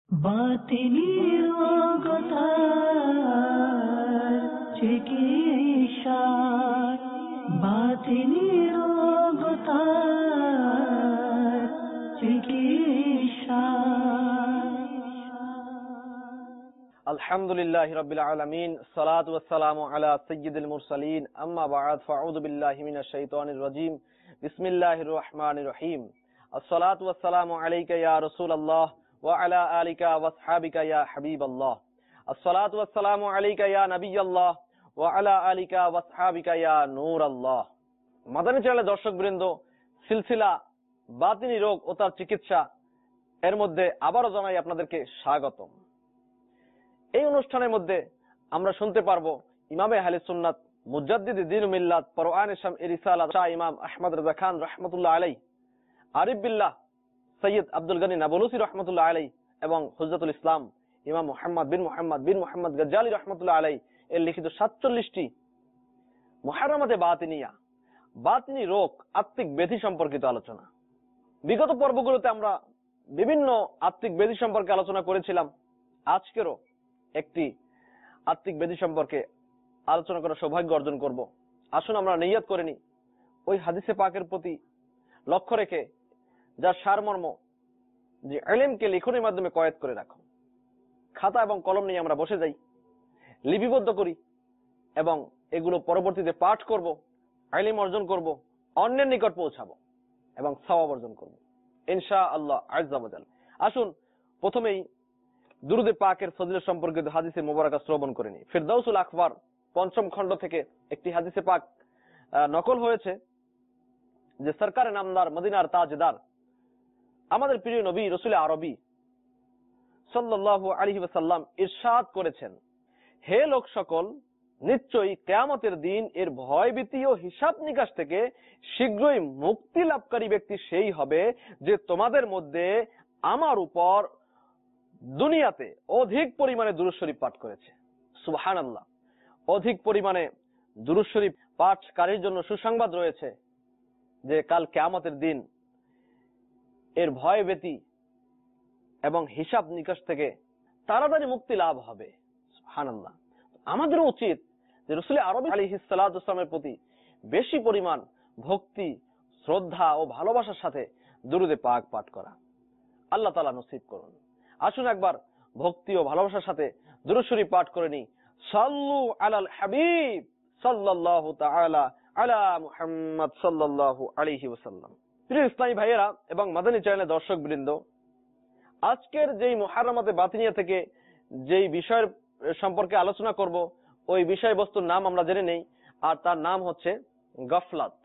বাতিনি রোগতার চিকিৎসার, বাতিনি রোগতার চিকিৎসার। আলহামদুলিল্লাহি রাব্বিল আলামিন, সালাতু ওয়াসসালামু আলা সাইয়্যিদিল মুরসালিন, আম্মা বা'দ, ফাআউযু বিল্লাহি মিনাশ শাইতানির রাজীম। বিসমিল্লাহির রহমানির রহিম। আসসালাতু ওয়াসসালামু আলাইকা ইয়া রাসূলুল্লাহ ওয়া আলা আলিকা ওয়া আসহাবিকা ইয়া হাবিবাল্লাহ। আসসালাতু ওয়াসসালামু আলাইকা ইয়া নবিয়াল্লাহ ওয়া আলা আলিকা ওয়া আসহাবিকা ইয়া নূরাল্লাহ। মাদানী চ্যানেলের দর্শকবৃন্দ, সিলসিলা বাতিনি রোগ ও তার চিকিৎসা এর মধ্যে আবারও জানাই আপনাদেরকে স্বাগতম। এই অনুষ্ঠানের মধ্যে আমরা শুনতে পারবো ইমামে আহলে সুন্নাত মুজাদ্দিদ দ্বীন ও মিল্লাত পরওয়ানে শাম রিসালাত শাহ ইমাম আহমদ রেজা খান রাহমাতুল্লাহ আলাইহি, আরিফ বিল্লাহ সৈয়দ আব্দুল গনি নাবলুসি রাহমাতুল্লাহ আলাইহি এবং হুজ্জাতুল ইসলাম ইমাম মুহাম্মদ বিন মুহাম্মদ গজ্জালি রাহমাতুল্লাহ আলাইহি এর লিখিত 47টি মুহাররামাতে বাতিনিয়া, বাতিনি রোগ, আত্মিক ব্যাধি সম্পর্কিত আলোচনা। বিগত পর্বগুলোতে আমরা বিভিন্ন আত্মিক ব্যাধি সম্পর্কে আলোচনা করেছিলাম। আজকেরও একটি আত্মিক ব্যাধি সম্পর্কে আলোচনা করার সৌভাগ্য অর্জন করব। আসুন আমরা নিয়ত করে নিই, ওই হাদিসে পাকের প্রতি লক্ষ্য রেখে যার সারমর্ম যে ইলমকে লিখনের মাধ্যমে কয়েদ করে রাখো, খাতা এবং কলম নিয়ে আমরা বসে যাই, লিপিবদ্ধ করি এবং এগুলো পরবর্তীতে পাঠ করব, ইলম অর্জন করব, অন্যের নিকট পৌঁছাবো এবং সওয়াব অর্জন করব ইনশাআল্লাহ আযজা ওয়া জাল। আসুন প্রথমেই দুরুদে পাকের ফজিলত সম্পর্কিত হাদিসে মুবারাকা শ্রবণ করে নিই। ফিরদাউসুল আকবার ৫ম খণ্ড থেকে একটি হাদিসে পাক নকল হয়েছে যে সরকারে নামদার মদিনার তাজদার আমাদের প্রিয় নবী রাসূল আরবী সাল্লাল্লাহু আলাইহি ওয়াসাল্লাম ইরশাদ করেছেন, হে লোক সকল, নিশ্চয়ই কিয়ামতের দিন এর ভয়ভীতি ও হিসাব নিকাশ থেকে শীঘ্রই মুক্তি লাভকারী ব্যক্তি সেই হবে যে তোমাদের মধ্যে আমার উপর দুনিয়াতে অধিক পরিমাণে দুরূদ শরীফ পাঠ করেছে। সুবহানাল্লাহ। অধিক পরিমাণে দুরূদ শরীফ পাঠকারীর জন্য সুসংবাদ রয়েছে যে কাল কিয়ামতের দিন এর ভয় ভীতি এবং হিসাব নিকাশ থেকে তাড়াতাড়ি মুক্তি লাভ হবে। সুবহানাল্লাহ। আমাদের উচিত যে রাসূল আরবী আলাইহিস সালাতু ওয়াসসালামের প্রতি বেশি পরিমাণ ভক্তি, শ্রদ্ধা ও ভালোবাসার সাথে দুরূদে পাক পাঠ করা। আল্লাহ তাআলা নসিব করুন। আসুন একবার ভক্তি ও ভালোবাসার সাথে দুরূদ শরীফ পাঠ করে নিই। সাল্লু আলাল হাবিব সাল্লাল্লাহু তাআলা আলা মুহাম্মদ সাল্লাল্লাহু আলাইহি ওয়াসাল্লাম। প্রিয় ইসলামী ভাইয়েরা এবং মাদানী চ্যানেলের দর্শকবৃন্দ, আজকের যেই মুহাররামাতে বাতিনিয়া থেকে যেই বিষয়ের সম্পর্কে আলোচনা করব, ওই বিষয়বস্তুর নাম আমরা জেনে নেই, আর তার নাম হচ্ছে গাফলাত।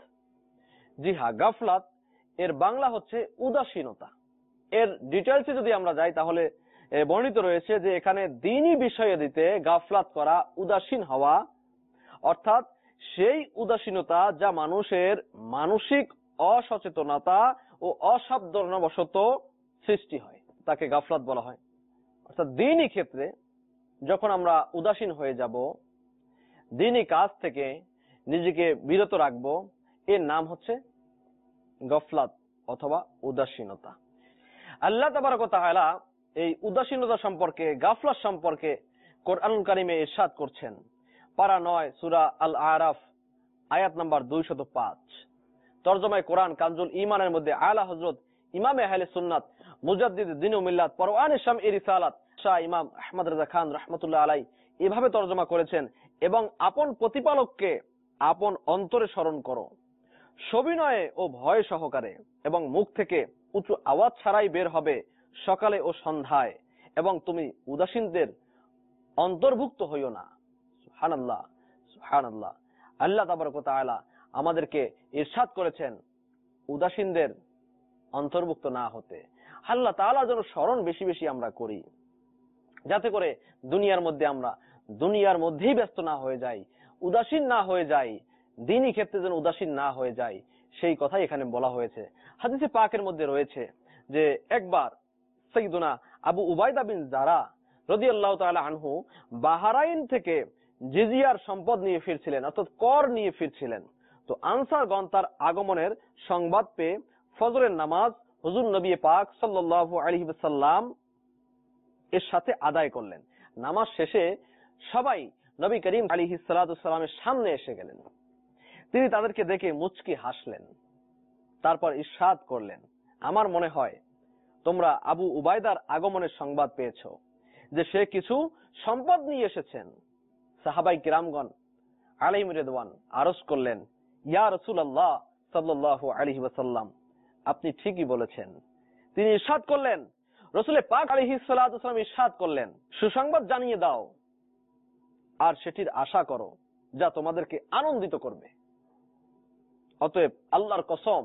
জি হ্যাঁ, গাফলাত এর বাংলা হচ্ছে উদাসীনতা। এর ডিটেইলসে যদি আমরা যাই তাহলে বর্ণিত রয়েছে যে এখানে দ্বীনি বিষয়ে দিতে গাফলাত করা, উদাসীন হওয়া, অর্থাৎ সেই উদাসীনতা যা মানুষের মানসিক অসচেতনতা ও অসাবধানতাবশত সৃষ্টি হয়, তাকে গাফলাত বলা হয়। অর্থাৎ দ্বীনি ক্ষেত্রে যখন আমরা উদাসীন হয়ে যাব, দ্বীনি কাজ থেকে নিজেকে বিরত রাখবো, এর নাম হচ্ছে গাফলাত অথবা উদাসীনতা। আল্লাহ তাবারক ওয়া তাআলা এই উদাসীনতা সম্পর্কে, গাফলাত সম্পর্কে কোরআনুল কারীমে ইরশাদ করছেন। পারা ৯ সূরা আল আরাফ আয়াত নাম্বার ২০৫। তরজমায়ে কোরআন কানজুল ঈমানের মধ্যে আলা হযরত ইমামে আহলে সুন্নাত মুজাদ্দিদ দ্বীন ও মিল্লাত পরওয়ানে শাম রিসালাত শাহ ইমাম আহমদ রেজা খান রাহমাতুল্লাহ আলাইহি এভাবে তরজমা করেছেন, এবং আপন প্রতিপালককে আপন অন্তরে স্মরণ করো, সবিনয়ে ও ভয় সহকারে, এবং মুখ থেকে উঁচু আওয়াজ ছাড়াই বের হবে সকালে ও সন্ধ্যায়, এবং তুমি উদাসীনদের অন্তর্ভুক্ত হইও না। সুবহানাল্লাহ, সুবহানাল্লাহ। আল্লাহ তাবারক ওয়া তাআলা আমাদেরকে ইরশাদ করেছেন উদাসীনদের অন্তর্ভুক্ত না হতে। আল্লাহ তাআলা যেন স্মরণ বেশি বেশি আমরা করি, যাতে করে দুনিয়ার মধ্যে আমরা দুনিয়ার মধ্যেই ব্যস্ত না হয়ে যাই, উদাসীন না হয়ে যাই, দ্বীনি ক্ষেত্রে যেন উদাসীন না হয়ে যাই, সেই কথাই এখানে বলা হয়েছে। হাদিসে পাকের মধ্যে রয়েছে যে একবার সাইয়্যিদুনা আবু উবাইদা বিন জারা রাদিয়াল্লাহু তাআলা আনহু বাহরাইন থেকে জিজিয়ার সম্পদ নিয়ে ফিরছিলেন, অর্থাৎ কর নিয়ে ফিরছিলেন। তো আনসারগণ তার আগমনের সংবাদ পেয়ে ফজরের নামাজ হুজুর নবী পাক সাল্লাল্লাহু আলাইহি ওয়াসাল্লাম এর সাথে আদায় করলেন। নামাজ শেষে সবাই নবী করিম আলাইহিস সালাতু ওয়াস সালামের সামনে এসে গেলেন। তিনি তাদেরকে দেখে মুচকি হাসলেন, তারপর ইরশাদ করলেন, আমার মনে হয় তোমরা আবু উবাইদার আগমনের সংবাদ পেয়েছো, যে সে কিছু সম্পদ নিয়ে এসেছেন। সাহাবাই কিরামগণ আলাইহিম রিদওয়ান আরজ করলেন, ইয়া রাসূলুল্লাহ সাল্লাল্লাহু আলাইহি ওয়াসাল্লাম, আপনি ঠিকই বলেছেন। তিনি ইরশাদ করলেন, রাসূল পাক আলাইহিস সালাতু ওয়াস সালাম ইরশাদ করলেন, সুসংবাদ জানিয়ে দাও আর সেটির আশা করো যা তোমাদেরকে আনন্দিত করবে। অতএব আল্লাহর কসম,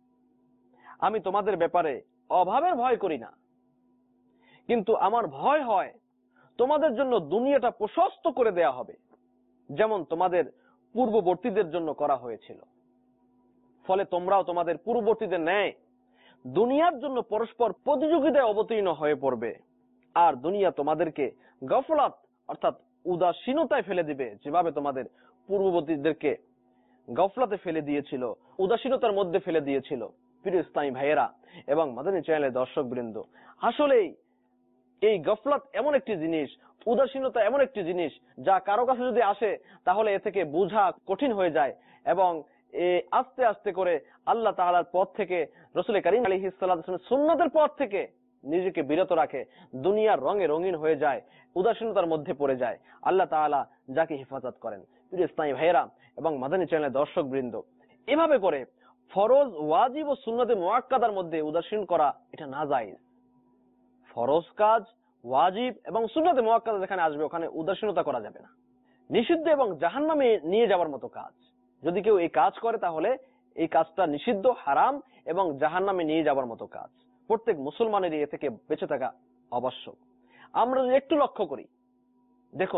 আমি তোমাদের ব্যাপারে অভাবের ভয় করি না, কিন্তু আমার ভয় হয় তোমাদের জন্য দুনিয়াটা প্রশস্ত করে দেয়া হবে, যেমন তোমাদের পূর্ববর্তীদের জন্য করা হয়েছিল। ফলে তোমরাও তোমাদের পূর্ববর্তীদের ন্যায় দুনিয়ার জন্য পরস্পর প্রতিযোগিতায় অবতীর্ণ হয়ে পড়বে, আর দুনিয়া তোমাদেরকে গফলাত অর্থাৎ উদাসীনতায় ফেলে দিবে, যেভাবে তোমাদের পূর্ববর্তীদেরকে গফলাতে ফেলে দিয়েছিল, উদাসীনতার মধ্যে ফেলে দিয়েছিল। প্রিয় ইসলামী ভাইয়েরা এবং মাদানী চ্যানেলের দর্শক বৃন্দ, আসলেই এই গফলাত এমন একটি জিনিস, উদাসীনতা এমন একটি জিনিস, যা কারো কাছে যদি আসে তাহলে এ থেকে বোঝা কঠিন হয়ে যায়, এবং আস্তে আস্তে করে আল্লাহ তাআলার পথ থেকে, রাসূল করিম আলাইহিস সালাতু ওয়াস সালামের সুন্নতের পথ থেকে নিজেকে বিরত রাখে, দুনিয়ার রঙে রঙিন হয়ে যায়, উদাসীনতার মধ্যে পড়ে যায়। আল্লাহ তাআলা যাকে হেফাজত করেন। প্রিয় ইসলামী ভাইয়েরা এবং মাদানী চ্যানেলের দর্শক বৃন্দ, এভাবে করে ফরজ, ওয়াজিব ও সুন্নতে মুআক্কাদার মধ্যে উদাসীন করা এটা নাজায়েজ। ফরজ কাজ, ওয়াজিব এবং সুন্নতে মুআক্কাদা যেখানে আসবে ওখানে উদাসীনতা করা যাবে না। নিষিদ্ধ এবং জাহান্নামে নিয়ে যাওয়ার মতো কাজ যদি কেউ এই কাজ করে, তাহলে এই কাজটা নিষিদ্ধ, হারাম এবং জাহান্নামে নিয়ে যাওয়ার মতো কাজ। প্রত্যেক মুসলমানেরই এ থেকে বেঁচে থাকা আবশ্যক। আমরা যদি একটু লক্ষ্য করি, দেখুন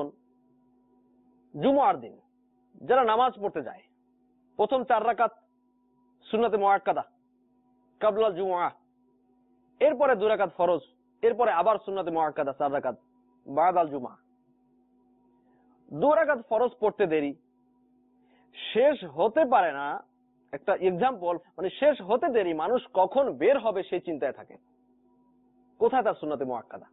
জুমার দিন যারা নামাজ পড়তে যায়, প্রথম 4 রাকাত সুন্নতে মুআক্কাদা ক্বাবলা জুমআ, এরপরে 2 রাকাত ফরজ, এরপরে আবার সুন্নতে মুআক্কাদা 4 রাকাত বাদাল জুমআ। 2 রাকাত ফরজ পড়তে দেরি, শেষ হতে পারে না। একটা এক্সাম্পল, মানে শেষ হতে দেরি, মানুষ কখন বের হবে সেই চিন্তায় থাকে, কোথায় তার সুন্নতে মুআক্কাদা।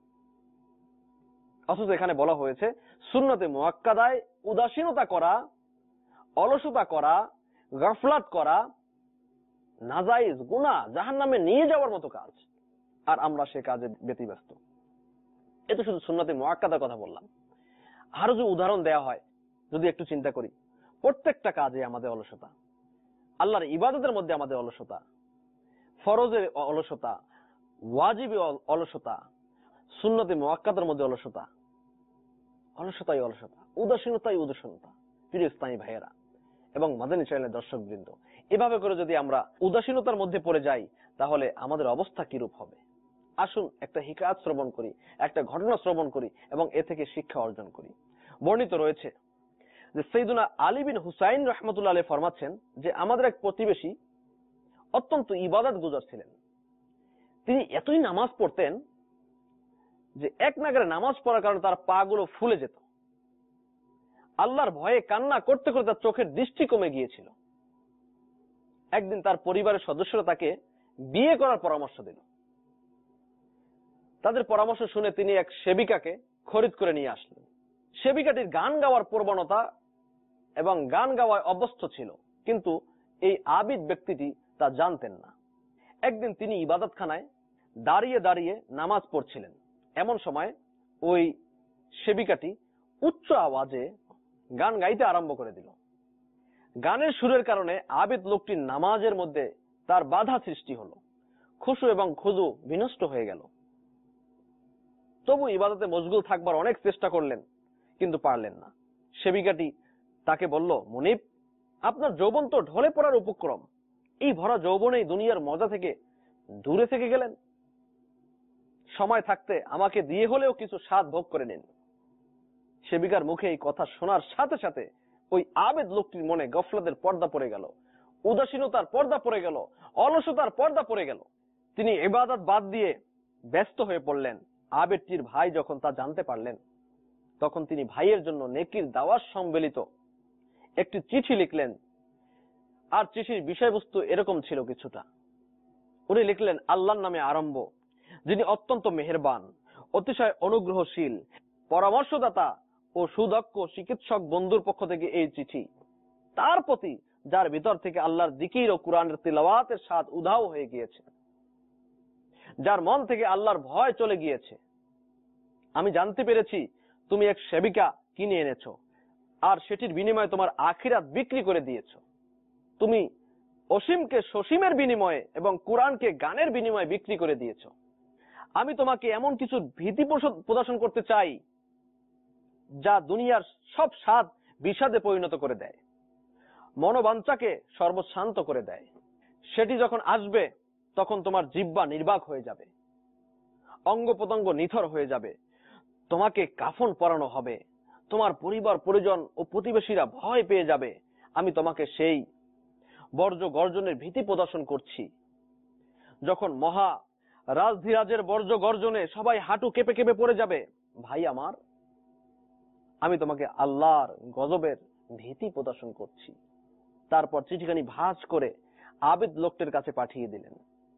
অথচ এখানে বলা হয়েছে সুন্নতে মুআক্কাদায় উদাসীনতা করা, অলসতা করা, গাফলাত করা নাজায়েজ, গুনাহ, জাহান্নামে নিয়ে যাওয়ার মতো কাজ, আর আমরা সে কাজে ব্যতিব্যস্ত। এ তো শুধু সুন্নতে মুআক্কাদার কথা বললাম। আরো যদি উদাহরণ দেওয়া হয়, যদি একটু চিন্তা করি, প্রত্যেকটা কাজে আমাদের অলসতা, আল্লাহর ইবাদতের মধ্যে আমাদের অলসতা, ফরজের অলসতা, ওয়াজিবে অলসতা, সুন্নতে মুআক্কাদার মধ্যে অলসতা, অলসতাই অলসতা, উদাসীনতাই উদাসীনতা। প্রিয় ইসলামী ভাইয়েরা এবং মাদানী চ্যানেলের দর্শক বৃন্দ, এভাবে করে যদি আমরা উদাসীনতার মধ্যে পড়ে যাই তাহলে আমাদের অবস্থা কিরূপ হবে। আসুন একটা হিকায়াত শ্রবণ করি, একটা ঘটনা শ্রবণ করি এবং এ থেকে শিক্ষা অর্জন করি। বর্ণিত রয়েছে যে সাইয়্যিদুনা আলী বিন হুসাইন রাহমাতুল্লাহ আলাইহি ফরমাচ্ছেন যে আমাদের এক প্রতিবেশী অত্যন্ত ইবাদত গুজার ছিলেন। তিনি এতই নামাজ পড়তেন যে এক নাগারে নামাজ পড়ার কারণে তার পা গুলো ফুলে যেত। আল্লাহর ভয়ে কান্না করতে করতে তার চোখের দৃষ্টি কমে গিয়েছিল। একদিন তার পরিবারের সদস্যরা তাকে বিয়ে করার পরামর্শ দিল। তাদের পরামর্শ শুনে তিনি এক সেবিকাকে খরিদ করে নিয়ে আসলেন। সেবিকাটির গান গাওয়ার প্রবণতা এবং গান গাওয়ায় অভ্যস্ত ছিল, কিন্তু এই আবিদ ব্যক্তিটি তা জানতেন না। একদিন তিনি ইবাদতখানায় দাঁড়িয়ে দাঁড়িয়ে নামাজ পড়ছিলেন। এমন সময় ওই সেবিকাটি উচ্চ আওয়াজে গান গাইতে আরম্ভ করে দিল। গানের সুরের কারণে আবিদ লোকটির নামাজের মধ্যে তার বাধা সৃষ্টি হলো, খুশু এবং খুজু বিনষ্ট হয়ে গেল। তবু ইবাদতে মশগুল থাকবার অনেক চেষ্টা করলেন, কিন্তু পারলেন না। সেবিকাটি তাকে বলল, মুনিব, আপনার যৌবন তো ঢলে পড়ার উপক্রম, এই ভরা যৌবনেই দুনিয়ার মজা থেকে দূরে থেকে গেলেন। সময় থাকতে আমাকে দিয়ে হলেও কিছু স্বাদ ভোগ করে নিন। সেবিকার মুখে এই কথা শোনার সাথে সাথে ওই আবেদ লোকটির মনে গফলতের পর্দা পড়ে গেল, উদাসীনতার পর্দা পড়ে গেল, অলসতার পর্দা পড়ে গেল। তিনি ইবাদত বাদ দিয়ে ব্যস্ত হয়ে পড়লেন। আবেদটির ভাই যখন তা জানতে পারলেন, তখন তিনি ভাইয়ের জন্য নেকির দাওয়াত সম্বলিত একটি চিঠি লিখলেন। আর চিঠির বিষয়বস্তু এরকম ছিল কিছুটা। উনি লিখলেন, আল্লাহর নামে আরম্ভ, যিনি অত্যন্ত মেহেরবান, অতিশয় অনুগ্রহশীল পরামর্শদাতা ও সুদক্ষ চিকিৎসক বন্ধুর পক্ষ থেকে এই চিঠি তার প্রতি যার ভিতর থেকে আল্লাহর জিকির ও কুরআনের তিলাওয়াতের স্বাদ উধাও হয়ে গিয়েছে, যার মন থেকে আল্লাহর ভয় চলে গিয়েছে। আমি জানতে পেরেছি তুমি এক সেবিকা কিনে এনেছো আর সেটির বিনিময়ে তোমার আখিরাত বিক্রি করে দিয়েছো। তুমি অসীমকে সসীমের বিনিময়ে এবং কুরআনকে গানের বিনিময়ে বিক্রি করে দিয়েছো। আমি তোমাকে এমন কিছু ভীতি প্রদর্শন করতে চাই যা দুনিয়ার সব স্বাদ বিষাদে পরিণত করে দেয়, মনোবাঞ্ছাকে সর্বশান্ত করে দেয়। সেটি যখন আসবে তখন তোমার জিহ্বা নির্বাক হয়ে যাবে, অঙ্গ প্রত্যঙ্গ নিথর হয়ে যাবে, তোমাকে কাফন পরানো হবে, তোমার পরিবার পরিজন ও প্রতিবেশীরা ভয় পেয়ে যাবে। আমি তোমাকে সেই বর্জ্য গর্জনের ভীতি প্রদর্শন করছি যখন মহা রাজধীরাজের বর্জ্য গর্জনে সবাই হাঁটু কেঁপে কেঁপে পড়ে যাবে। ভাই আমার, আমি তোমাকে আল্লাহর গজবের ভীতি প্রদর্শন করছি। তারপর চিঠিখানি ভাঁজ করে আবেদ লোকটির কাছে পাঠিয়ে দিলেন।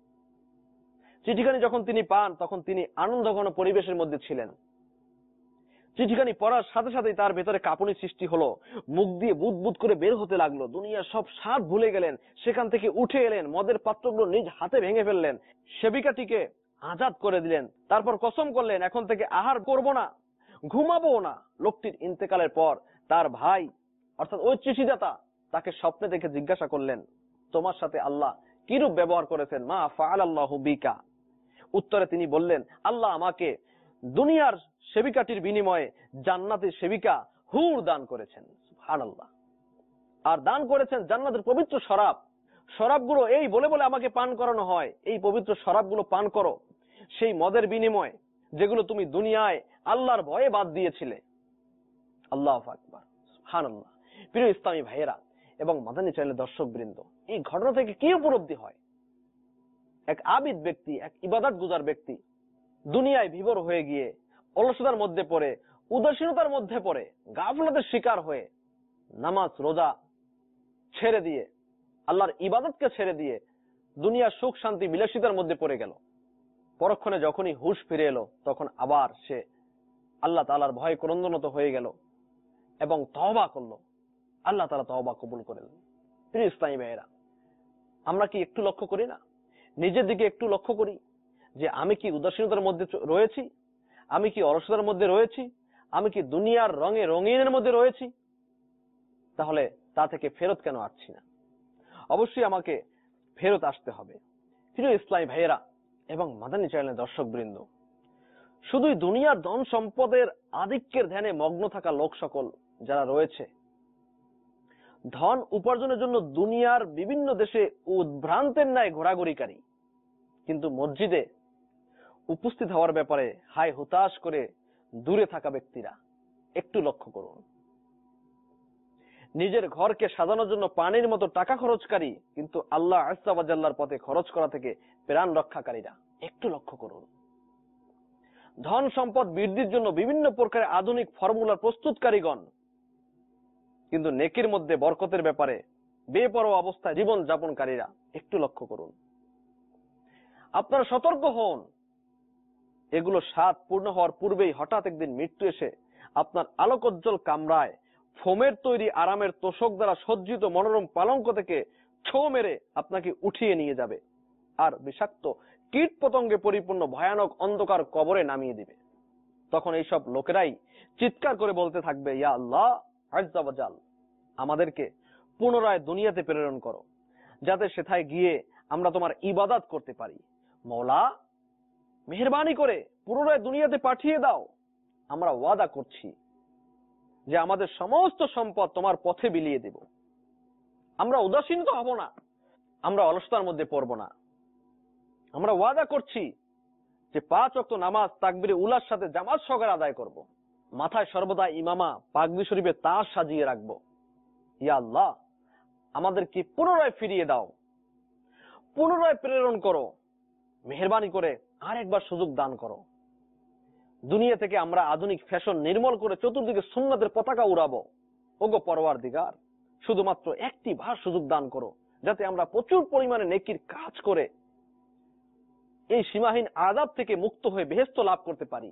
চিঠিখানি যখন তিনি পান তখন তিনি আনন্দঘন পরিবেশের মধ্যে ছিলেন। চিঠিখানি পড়ার সাথে সাথেই তার ভেতরে কাঁপুনি সৃষ্টি হলো, মুখ দিয়ে বুদবুদ করে বের হতে লাগলো। দুনিয়ার সব স্বাদ ভুলে গেলেন, সেখান থেকে উঠে এলেন, মদের পাত্রগুলো নিজ হাতে ভেঙে ফেললেন, সেবিকাটিকে আজাদ করে দিলেন। তারপর কসম করলেন এখন থেকে আহার করব না, ঘুমাবো না। লোকটির ইন্তেকালের পর তার ভাই অর্থাৎ ওই চিঠিদাতা তাকে স্বপ্নে দেখে জিজ্ঞাসা করলেন, তোমার সাথে আল্লাহ কিরূপ ব্যবহার করেছেন? মা ফাআলাল্লাহু বিকা। উত্তরে তিনি বললেন, আল্লাহ আমাকে দুনিয়ার সেবিকাটির বিনিময়ে জান্নাতের সেবিকা হুর দান করেছেন। সুবহানাল্লাহ। আর দান করেছেন জান্নাতের পবিত্র শরাব। শরাবগুলো এই বলে বলে আমাকে পান করানো হয়, এই পবিত্র শরাবগুলো পান করো সেই মদের বিনিময়ে যেগুলো তুমি দুনিয়ায় আল্লাহর ভয়ে বাদ দিয়েছিলে। আল্লাহু আকবার, সুবহানাল্লাহ। প্রিয় ইসলামী ভাইয়েরা এবং মাদানী চ্যানেলের দর্শক বৃন্দ, এই ঘটনা থেকে কি উপলব্ধি হয়? এক আবিদ ব্যক্তি, এক ইবাদত গুজার ব্যক্তি দুনিয়ায় বিভোর হয়ে গিয়ে অলসতার মধ্যে পড়ে, উদাসীনতার মধ্যে পড়ে, গাফলতের শিকার হয়ে নামাজ রোজা ছেড়ে দিয়ে, আল্লাহর ইবাদতকে ছেড়ে দিয়ে দুনিয়ার সুখ শান্তি বিলাসিতার মধ্যে পড়ে গেল। পরক্ষণে যখনই হুঁশ ফিরে এলো তখন আবার সে আল্লাহ তাআলার ভয়ে ক্রন্দনত হয়ে গেল এবং তওবা করলো। আল্লাহ তাআলা তওবা কবুল করলেন। প্রিয় ইসলামী ভাইয়েরা, আমরা কি একটু লক্ষ্য করি না? নিজের দিকে একটু লক্ষ্য করি যে আমি কি উদাসীনতার মধ্যে রয়েছি, আমি কি অলসতার মধ্যে রয়েছি, আমি কি দুনিয়ার রঙে রঙিনের মধ্যে রয়েছি? তাহলে তা থেকে ফেরত কেন আসছি না? অবশ্যই আমাকে ফেরত আসতে হবে। প্রিয় ইসলামী ভাইয়েরা এবং মাদানী চ্যানেলের দর্শক বৃন্দ, শুধুই দুনিয়ার ধন সম্পদের আধিক্যের ধ্যানে মগ্ন থাকা লোক সকল যারা রয়েছে, ধন উপার্জনের জন্য দুনিয়ার বিভিন্ন দেশে উদ্ভ্রান্তের ন্যায় ঘোরাঘুরিকারী, কিন্তু মসজিদে উপস্থিত হওয়ার ব্যাপারে হায় হুতাশ করে দূরে থাকা ব্যক্তিরা একটু লক্ষ্য করুন। নিজের ঘরকে সাজানোর জন্য পানির মতো টাকা খরচকারী, কিন্তু আল্লাহ আযজা ওয়া জাল্লার পথে খরচ করা থেকে প্রাণ রক্ষাকারীরা একটু লক্ষ্য করুন। ধন সম্পদ বৃদ্ধির জন্য বিভিন্ন প্রকারের আধুনিক ফর্মুলা প্রস্তুতকারীগণ, কিন্তু নেকির মধ্যে বরকতের ব্যাপারে বেপরোয়া অবস্থায় জীবন যাপনকারীরা একটু লক্ষ্য করুন। আপনারা সতর্ক হন। এগুলো স্বাদ পূর্ণ হওয়ার পূর্বেই হঠাৎ একদিন মৃত্যু এসে আপনার আলোকোজ্জ্বল কামরায় ফোমের তৈরি আরামের তোষক দ্বারা সজ্জিত মনোরম পালঙ্ক থেকে ছো মেরে আপনাকে উঠিয়ে নিয়ে যাবে আর বিষাক্ত কীট পতঙ্গে পরিপূর্ণ ভয়ানক অন্ধকার কবরে নামিয়ে দিবে। তখন এইসব লোকেরাই চিৎকার করে বলতে থাকবে, ইয়া আল্লাহ আযজা ওয়া জাল, আমাদেরকে পুনরায় দুনিয়াতে প্রেরণ করো যাতে সেথায় গিয়ে আমরা তোমার ইবাদত করতে পারি। মওলা, মেহেরবানি করে পুনরায় দুনিয়াতে পাঠিয়ে দাও। আমরা ওয়াদা করছি যে আমাদের সমস্ত সম্পদ তোমার পথে বিলিয়ে দেব। আমরা উদাসীন হব না, আমরা অলসতার মধ্যে পড়ব না। আমরা ওয়াদা করছি যে 5 ওয়াক্ত নামাজ তাকবীরে উলার সাথে জামাত সহকারে আদায় করব। মাথায় সর্বদা ইমামা পাগড়ি শরীফে তাজ সাজিয়ে রাখব। ইয়া আল্লাহ, আমাদেরকে পুনরায় ফিরিয়ে দাও, পুনরায় প্রেরণ করো, মেহেরবানি করে আরেকবার সুযোগ দান করো। দুনিয়া থেকে আমরা আধুনিক ফ্যাশন নির্মল করে চতুর্দিকে সুন্নাতের পতাকা উড়াবো। ওগো পরওয়ারদিগার, শুধুমাত্র একটি বার সুযোগ দান করো যাতে আমরা প্রচুর পরিমাণে নেকির কাজ করে এই সীমাহীন আযাব থেকে মুক্ত হয়ে বেহেশত লাভ করতে পারি।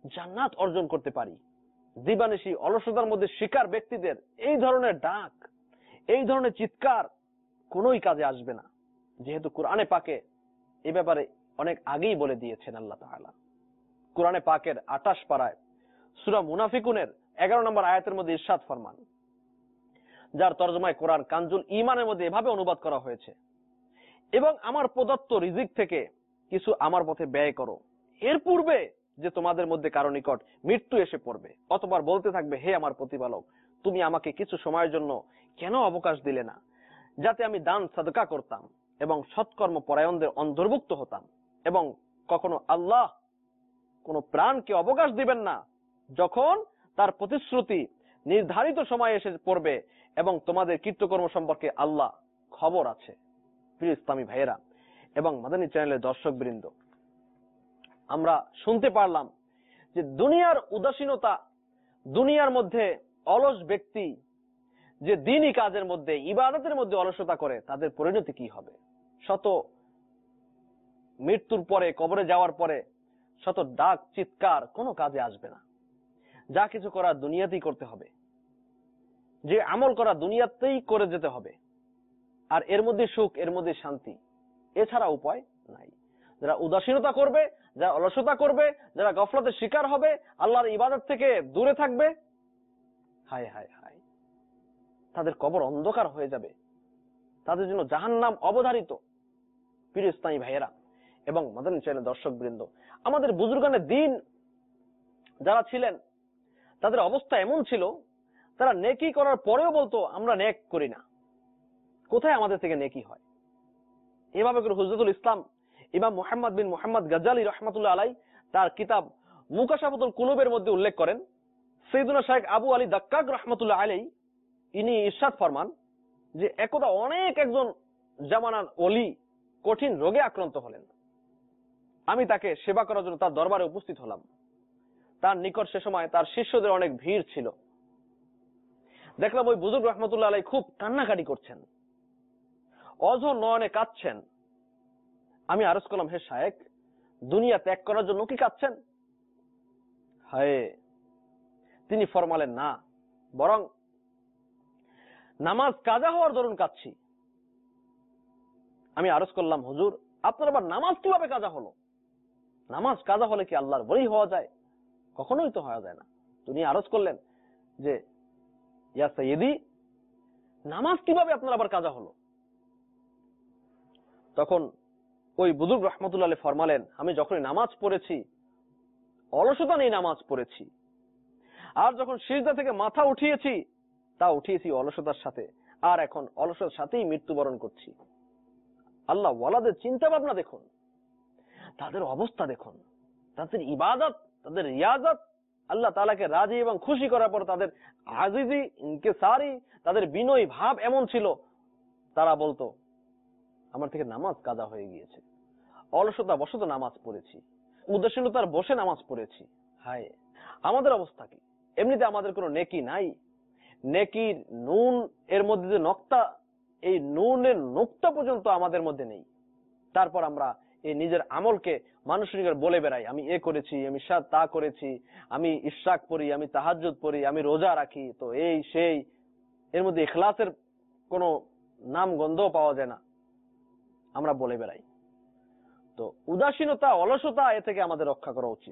জান্নাত অর্জন করতে পারি। দিবানিশি অলসতার মধ্যে শিকার ব্যক্তিদের এই ধরনের ডাক, এই ধরনের চিৎকার কোনোই কাজে আসবে না, যেহেতু কোরআনে পাকে এ ব্যাপারে অনেক আগেই বলে দিয়েছেন আল্লাহ তাআলা। কোরআনে পাকের 28 পারায় সূরা মুনাফিকুনের 11 নম্বর আয়াতের মধ্যে ইরশাদ ফরমান, যার তরজমায় কোরআন কানজুল ঈমানের মধ্যে এভাবে অনুবাদ করা হয়েছে, এবং আমার প্রদত্ত রিজিক থেকে কিছু আমার পথে ব্যয় করো, এর পূর্বে যে তোমাদের মধ্যে কারো নিকট মৃত্যু এসে পড়বে, অতঃপর বলতে থাকবে, হে আমার প্রতিপালক, তুমি আমাকে কিছু সময়ের জন্য কেন অবকাশ দিলে না, যাতে আমি দান সাদকা করতাম এবং সৎকর্ম পরায়ণদের অন্তর্ভুক্ত হতাম। এবং কখনো আল্লাহ কোন প্রাণকে অবকাশ দিবেন না যখন তার প্রতিশ্রুতি নির্ধারিত সময় এসে পড়বে, এবং তোমাদের কৃতকর্ম সম্পর্কে আল্লাহ খবর আছে। প্রিয় ইসলামী ভাইয়েরা এবং মাদানী চ্যানেলের দর্শক বৃন্দ, আমরা শুনতে পারলাম যে দুনিয়ার উদাসীনতা, দুনিয়ার মধ্যে অলস ব্যক্তি যে দ্বীনি কাজের মধ্যে, ইবাদতের মধ্যে অলসতা করে, তাদের পরিণতি কি হবে। শত মৃত্যুর পরে, কবরে যাওয়ার পরে শত ডাক চিৎকার কোনো কাজে আসবে না। যা কিছু করা দুনিয়াতেই করতে হবে, যে আমল করা দুনিয়াতেই করে যেতে হবে, আর এর মধ্যে সুখ, এর মধ্যে শান্তি, এছাড়া উপায় নাই। যারা উদাসীনতা করবে, যারা অলসতা করবে, যারা গফলতের শিকার হবে, আল্লাহর ইবাদত থেকে দূরে থাকবে, হায় হায় হায়, তাদের কবর অন্ধকার হয়ে যাবে, তাদের জন্য জাহান্নাম অবধারিত। প্রিয় ইসলামী ভাইয়েরা এবং মাদানী চ্যানেলের দর্শক বৃন্দ, আমাদের বুজুর্গানে দিন যারা ছিলেন, তাদের অবস্থা এমন ছিল, তারা নেকি করার পরেও বলতো আমরা নেক করি না, কোথায় আমাদের থেকে নেকি হয়। এভাবে করে হুজরতুল ইসলাম ইমাম মুহাম্মদ বিন মুহাম্মদ গাজ্জালী রাহমাতুল্লাহ আলাই তার কিতাব মুকাশাফাতুল কুলুবের মধ্যে উল্লেখ করেন, সাইয়েদুনা শাইখ আবু আলী দাক্কাক রাহমাতুল্লাহ আলাই ইনি ইরশাদ ফরমান যে একদা অনেক একজন জামানার ওলি কঠিন রোগে আক্রান্ত হলেন। আমি তাকে সেবা করার জন্য তার দরবারে উপস্থিত হলাম। তার নিকট সে সময় তার শিষ্যদের অনেক ভিড় ছিল। দেখলাম ওই বুজুর্গ রাহমাতুল্লাহ আলাই খুব কান্নাকাটি করছেন, অঝোর নয়নে কাঁদছেন। আমি আরজ করলাম, হে শায়েখ, দুনিয়া ত্যাগ করার জন্য কি কাঁদছেন? হায়, তিনি ফরমালেন, না, বরং নামাজ কাজা হওয়ার দরুন কাঁদছি। আমি আরজ করলাম, হুজুর, আপনার আবার নামাজ কিভাবে কাজা হলো? নামাজ কাজা হলে কি আল্লাহর ওলি হওয়া যায়? কখনোই তো হওয়া যায় না। তিনি আরজ করলেন যে, ইয়া সাইয়্যিদি, নামাজ কিভাবে আপনার আবার কাজা হলো? তখন ওই বুজুর্গ রাহমাতুল্লাহ আলাইহি ফরমালেন, আমি যখন নামাজ পড়েছি, অলসতা নেই নামাজ পড়েছি, আর যখন সিজদা থেকে মাথা উঠিয়েছি, তা উঠিয়েছি অলসতার সাথে, আর এখন অলসতার সাথেই মৃত্যুবরণ করছি। আল্লাহ ওয়ালাদের চিন্তা ভাবনা দেখুন, তাদের অবস্থা দেখুন, তাদের ইবাদত, তাদের রিয়াজত, আল্লাহ তাআলাকে রাজি এবং খুশি করার পর তাদের আজিজি, ইনকিসারি, তাদের বিনয়ী ভাব এমন ছিল, তারা বলতো আমার থেকে নামাজ কাজা হয়ে গিয়েছে, অলসতা বশত নামাজ পড়েছি, উদাসীনতার বসে নামাজ পড়েছি। হায়, আমাদের অবস্থা কি? এমনিতে আমাদের কোনো নেকি নাই, নেকির নুন এর মধ্যে যে নক্তা, এই নুনের নোক্তা পর্যন্ত আমাদের মধ্যে নেই। তারপর আমরা এই নিজের আমলকে মানুষের নিকট বলে বেড়াই, আমি এ করেছি, আমি তা করেছি, আমি ইশরাক পড়ি, আমি তাহাজ্জুদ পড়ি, আমি রোজা রাখি, তো এই সেই, এর মধ্যে ইখলাসের কোনো নাম গন্ধও পাওয়া যায় না, আমরা বলে বেড়াই। তো উদাসীনতা, অলসতা, এ থেকে আমাদের রক্ষা করা উচিত।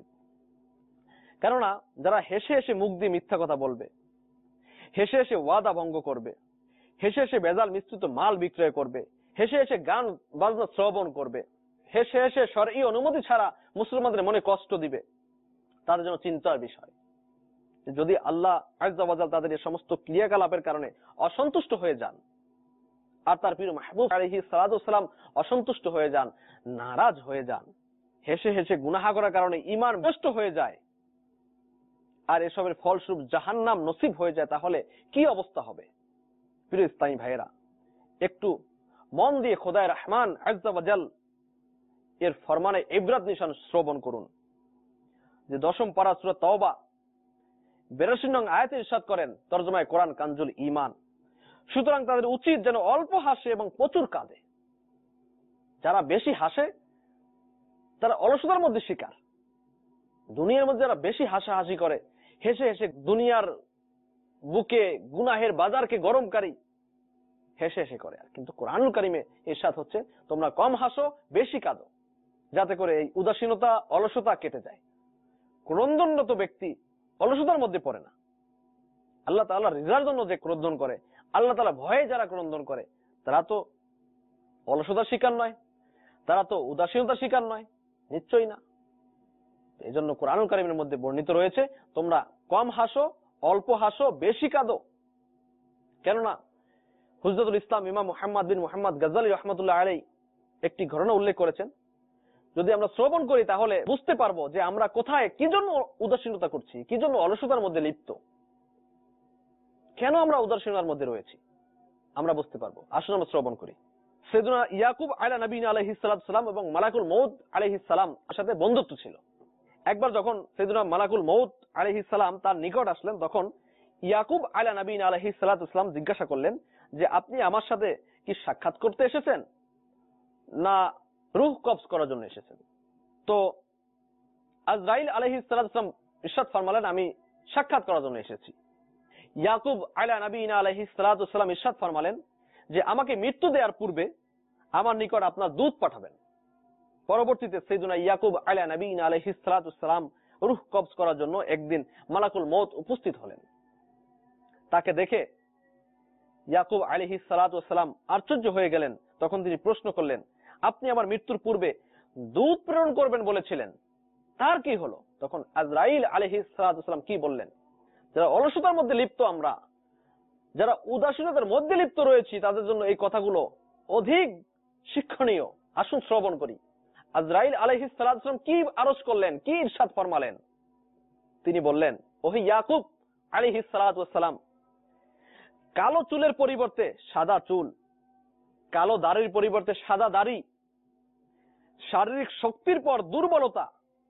কেননা যারা হেসে হেসে মুখ দিয়ে মিথ্যা কথা বলবে, হেসে হেসে ওয়াদা ভঙ্গ করবে, হেসে হেসে ভেজাল মিশ্রিত মাল বিক্রয় করবে, হেসে হেসে গান বাজনা শ্রবণ করবে, হেসে হেসে শরঈ অনুমতি ছাড়া মুসলমানদের মনে কষ্ট দিবে, তাদের জন্য চিন্তার বিষয়। যদি আল্লাহ আযজা ওয়া জাল তাদের এই সমস্ত ক্রিয়াকলাপের কারণে অসন্তুষ্ট হয়ে যান, আর তার প্রিয় মাহবুব আলাইহিস সালাতু ওয়াস সালাম অসন্তুষ্ট হয়ে যান, নারাজ হয়ে যান, হেসে হেসে গুনাহ করার কারণে ঈমান নষ্ট হয়ে যায়, আর এসবের ফলস্বরূপ জাহান্নাম নসিব হয়ে যায়, তাহলে কি অবস্থা হবে? প্রিয় ইসলামী ভাইয়েরা, একটু মন দিয়ে খোদায়ে রহমান আযজা ওয়া জাল এর ফরমানে ইবরাত নিশান শ্রবণ করুন। যে 10ম পারা সূরা তাওবা 82 নং আয়াতে ইরশাদ করেন, তরজমায়ে কোরআন কানজুল ঈমান, সুতরাং তাদের উচিত যেন অল্প হাসে এবং প্রচুর কাঁদে। যারা বেশি হাসে তারা অলসতার মধ্যে শিকার, দুনিয়ার মধ্যে যারা বেশি হাসাহাসি করে, হেসে হেসে দুনিয়ার বুকে গুনাহের বাজারকে গরমকারী হেসে হেসে করে, কিন্তু কোরআনুল কারিমে ইরশাদ হচ্ছে তোমরা কম হাসো বেশি কাঁদো, যাতে করে এই উদাসীনতা অলসতা কেটে যায়। ক্রন্দনরত ব্যক্তি অলসতার মধ্যে পড়ে না। আল্লাহ তাআলা রিজার জন্য যে ক্রন্দন করে, আল্লাহ তাআলা ভয়ে যারা ক্রন্দন করে, তারা তো অলসতার শিকার নয়, তারা তো উদাসীনতার শিকার নয়, নিশ্চয়ই না। এই জন্য কোরআনুল কারিমের মধ্যে বর্ণিত রয়েছে তোমরা কম হাসো, অল্প হাসো, বেশি কাঁদো। কেননা হুজরতুল ইসলাম ইমাম মুহাম্মদ বিন মুহাম্মদ গাজ্জালী রাহমাতুল্লাহ আলাইহি একটি ঘটনা উল্লেখ করেছেন। যদি আমরা শ্রবণ করি তাহলে বুঝতে পারবো যে আমরা কোথায় কি জন্য উদাসীনতা করছি, কি জন্য অলসতার মধ্যে লিপ্ত, কেন আমরা উদাসীনতার মধ্যে রয়েছি, আমরা বুঝতে পারবো। আসুন আমরা শ্রবণ করি। সাইয়েদুনা ইয়াকুব আলা নবীনা আলাইহিস সালাম এবং মালাকুল মউত আলাইহিস সালাম সাথে বন্ধুত্ব ছিল। একবার যখন সাইয়েদুনা মালাকুল মউত আলাইহিস সালাম তার নিকট আসলেন, তখন ইয়াকুব আলা নবীনা আলাইহিস সালাম জিজ্ঞাসা করলেন যে আপনি আমার সাথে কি সাক্ষাৎ করতে এসেছেন না রূহ কবজ করার জন্য এসেছেন? তো আজরাইল আলাইহিস সালাম ইরশাদ ফরমালেন আমি সাক্ষাৎ করার জন্য এসেছি। ইয়াকুব আলা নবীনা আলাইহিস সালাম ইরশাদ ফরমালেন যে আমাকে মৃত্যু দেওয়ার পূর্বে আমার নিকট আপনার দূত পাঠাবেন। পরবর্তীতে সাইয়েদুনা ইয়াকুব আলা নবীনা আলাইহিস সালাম রূহ কবজ করার জন্য একদিন মালাকুল মউত উপস্থিত হলেন। তাকে দেখে ইয়াকুব আলাইহিস সালাম আশ্চর্য হয়ে গেলেন। তখন তিনি প্রশ্ন করলেন আপনি আমার মৃত্যুর পূর্বে দূত প্রেরণ করবেন বলেছিলেন, তার কি হলো? তখন আজরাইল আলাইহিস সালাম কি বললেন? যারা অলসতার মধ্যে লিপ্ত, আমরা যারা উদাসীনতার মধ্যে লিপ্ত রয়েছি, তাদের জন্য এই কথাগুলো অধিক শিক্ষণীয়। আসুন শ্রবণ করি। আজরাইল আলাইহিস সালাম কি আরজ করলেন, কি ইরশাদ ফরমালেন? তিনি বললেন, ওহে ইয়াকুব আলাইহিস সালাম, কালো চুলের পরিবর্তে সাদা চুল, কালো দাড়ির পরিবর্তে সাদা দাড়ি, শারীরিক শক্তির পর দুর্বলতা,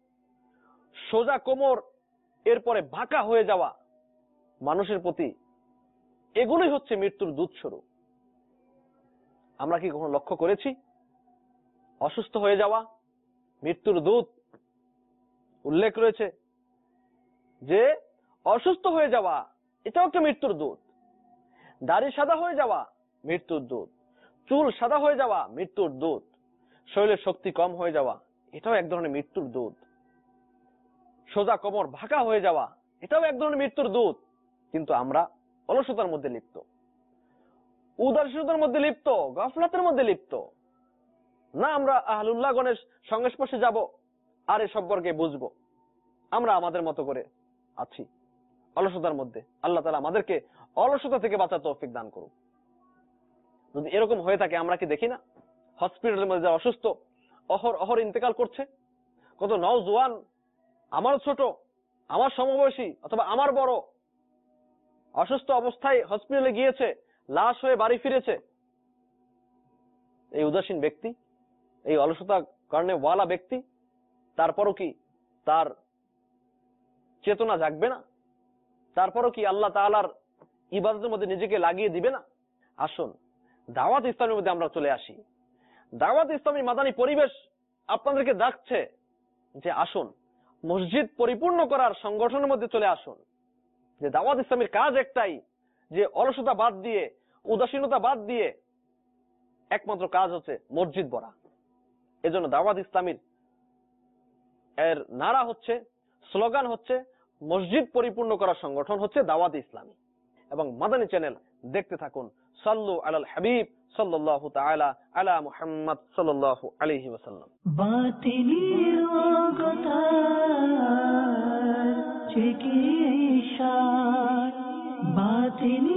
সোজা কোমর এরপরে বাঁকা হয়ে যাওয়া মানুষের প্রতি, এগুলোই হচ্ছে মৃত্যুর দূত স্বরূপ। আমরা কি কখনো লক্ষ্য করেছি অসুস্থ হয়ে যাওয়া মৃত্যুর দূত? উল্লেখ রয়েছে যে অসুস্থ হয়ে যাওয়া এটাও একটা মৃত্যুর দূত। দাড়ি সাদা হয়ে যাওয়া মৃত্যুর দূত, চুল সাদা হয়ে যাওয়া মৃত্যুর দূত, শরীরের শক্তি কম হয়ে যাওয়া এটাও এক ধরনের মৃত্যুর দূত, সোজা কোমর বাঁকা হয়ে যাওয়া এটাও এক ধরনের মৃত্যুর দূত। কিন্তু আমরা অলসতার মধ্যে লিপ্ত, উদাসীনতার মধ্যে লিপ্ত, গাফলাতের মধ্যে লিপ্ত। না আমরা আহলুল্লাহ গণের সংস্পর্শে যাব আর এ সম্পর্কে বুঝবো, আমরা আমাদের মতো করে আছি অলসতার মধ্যে। আল্লাহ তাআলা আমাদেরকে অলসতা থেকে বাঁচার তৌফিক দান করুন। যদি এরকম হয়ে থাকে, আমরা কি দেখি না হসপিটালের মধ্যে যারা অসুস্থ অহর ইন্তেকাল করছে? কত নওজোয়ান, আমার ছোট, আমার সমবয়সী অথবা আমার বড়, অসুস্থ অবস্থায় হসপিটালে গিয়েছে, লাশ হয়ে বাড়ি ফিরেছে। এই উদাসীন ব্যক্তি, এই অলসতা কারণে ওয়ালা ব্যক্তি, তারপরও কি তার চেতনা জাগবে না? তারপরও কি আল্লাহ তাআলার ইবাদতের মধ্যে নিজেকে লাগিয়ে দিবে না? আসুন দাওয়াত ইসলামের মধ্যে আমরা চলে আসি। দাওয়াত ইসলামী মাদানী পরিবেশ আপনাদেরকে ডাকছে যে আসুন মসজিদ পরিপূর্ণ করার সংগঠনের মধ্যে চলে আসুন। যে দাওয়াত ইসলামের কাজ একটাই, যে অলসতা বাদ দিয়ে, উদাসীনতা বাদ দিয়ে একমাত্র কাজ হচ্ছে মসজিদ ভরা। এজন্য দাওয়াত ইসলামীর এর নারা হচ্ছে, স্লোগান হচ্ছে, মসজিদ পরিপূর্ণ করার সংগঠন হচ্ছে দাওয়াত ইসলামী। এবং মাদানী চ্যানেল দেখতে থাকুন। সাল্লু আলাল হাবিব সাল্লাল্লাহু তাআলা আলা মুহাম্মদ সাল্লাল্লাহু আলাইহি ওয়াসাল্লাম। বাতিলের কথা চেকে ইশার, বাতিল